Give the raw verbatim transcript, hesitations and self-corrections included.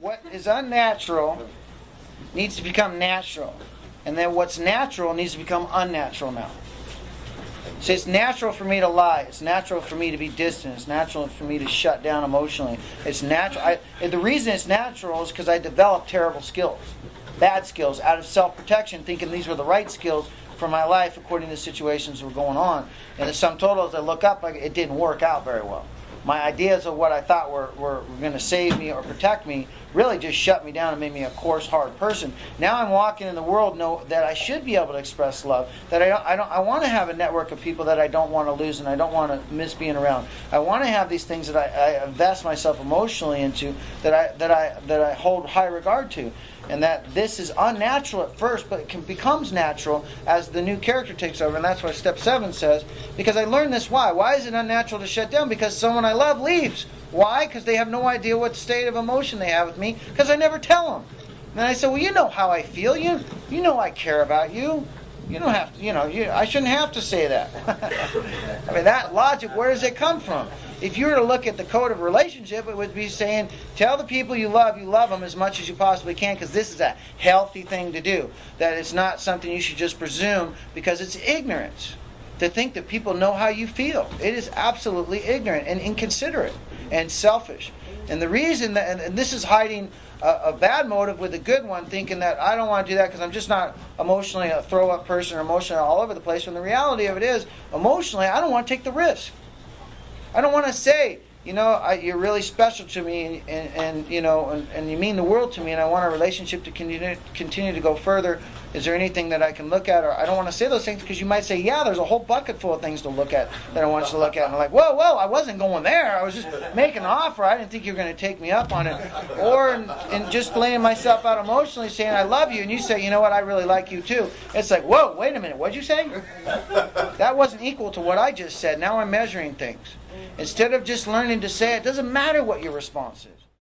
what is unnatural needs to become natural. And then what's natural needs to become unnatural now. So it's natural for me to lie. It's natural for me to be distant. It's natural for me to shut down emotionally. It's natural. I, and the reason it's natural is because I developed terrible skills. Bad skills out of self-protection, thinking these were the right skills for my life according to the situations that were going on. And the sum total, as I look up, it didn't work out very well. My ideas of what I thought were, were, were going to save me or protect me really just shut me down and made me a coarse, hard person. Now I'm walking in the world, know that I should be able to express love. That I don't, I don't, I want to have a network of people that I don't want to lose and I don't want to miss being around. I want to have these things that I, I invest myself emotionally into, that I that I that I hold high regard to. And that this is unnatural at first, but it can, becomes natural as the new character takes over. And that's what step seven says. Because I learned this. Why? Why is it unnatural to shut down? Because someone I love leaves. Why? Because they have no idea what state of emotion they have with me. Because I never tell them. And I said, well, you know how I feel. You you know I care about you. You don't have to, you know, you, I shouldn't have to say that. I mean, that logic, where does it come from? If you were to look at the code of relationship, it would be saying, tell the people you love, you love them as much as you possibly can, because this is a healthy thing to do. That it's not something you should just presume, because it's ignorance to think that people know how you feel. It is absolutely ignorant and inconsiderate and selfish. And the reason that, and, and this is hiding a, a bad motive with a good one, thinking that I don't want to do that because I'm just not emotionally a throw-up person or emotionally all over the place. When the reality of it is, emotionally, I don't want to take the risk. I don't want to say, you know, I, you're really special to me, and, and, and you know, and, and you mean the world to me, and I want our relationship to continue, continue to go further. Is there anything that I can look at? Or I don't want to say those things because you might say, yeah, there's a whole bucket full of things to look at that I want you to look at. And I'm like, whoa, whoa, I wasn't going there. I was just making an offer. I didn't think you were going to take me up on it. Or in, in just laying myself out emotionally, saying I love you, and you say, you know what, I really like you too. It's like, whoa, wait a minute, what'd you say? That wasn't equal to what I just said. Now I'm measuring things. Instead of just learning to say it, doesn't matter what your response is.